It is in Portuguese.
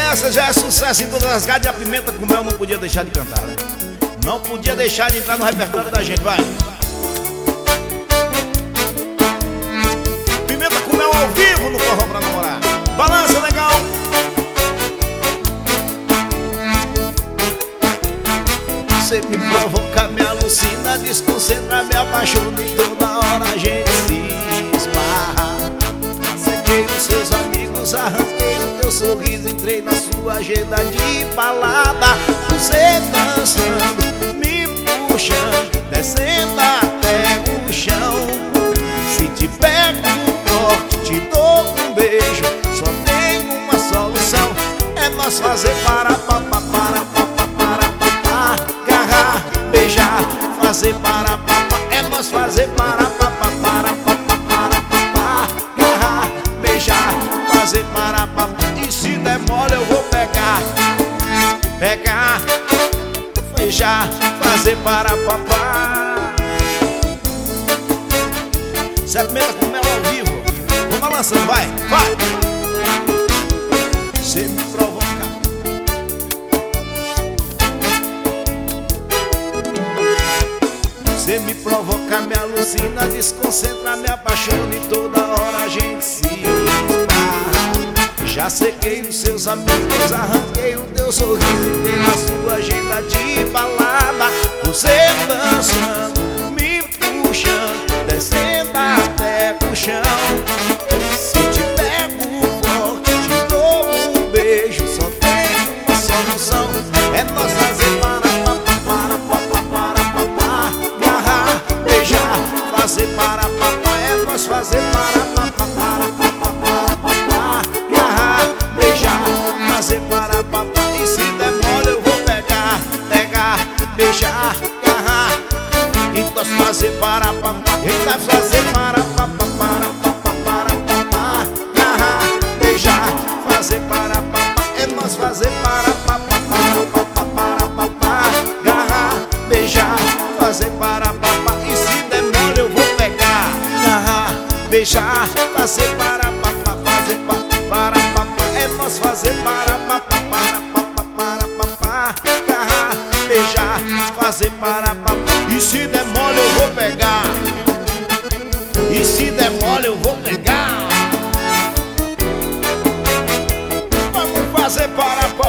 essa já é sucesso em todas as rádios. E a Pimenta com Mel não podia deixar de cantar, né? Não podia deixar de entrar no repertório da gente, vai. Pimenta com Mel ao vivo no Forró Pra Namorar. Balança, legal. Você me provoca, me alucina, desconcentra, me apaixona e toda hora a gente se esbarra. Sequei os seus amigos, arranquei o teu sorriso, entrei na sua agenda de balada. Você dançando, me puxando, descendo até o chão. Se te pego forte, te dou um beijo, só tem uma solução, é nós fazer para papá, agarrar, beijar, fazer para papá, é nós fazer para papá, agarrar, beijar, fazer para papá. E se der mole eu vou pegar, beijar, fazer para papá. Se a Pimenta com Mel ao vivo, vamos balançando, vai. Você me provoca, você me provoca, me alucina, desconcentra, me apaixona e toda hora a gente se esbarra. Já sequei os seus amigos, arranquei o teu sorriso e dei na sua agenda de balada. Você dançando, me puxando, descendo até o chão. Se te pego forte, te dou um beijo, só tem uma solução, é nós fazer para agarrar, beijar, fazer para papá, é nós fazer para agarrar, beijar, fazer para papá. E se der mole eu vou pegar, beijar, agarrar, e nós fazer para papá, e nós fazer para papá, agarrar, beijar, fazer para papá, é nós fazer para papá, agarrar, beijar, fazer para papá. E se der mole eu vou pegar, agarrar, beijar, fazer para papá, fazer para papá, é nós fazer para papá, agarrar, beijar, fazer para papá. E se der mole eu vou pegar, e se der mole eu vou pegar. Vamos fazer para papá.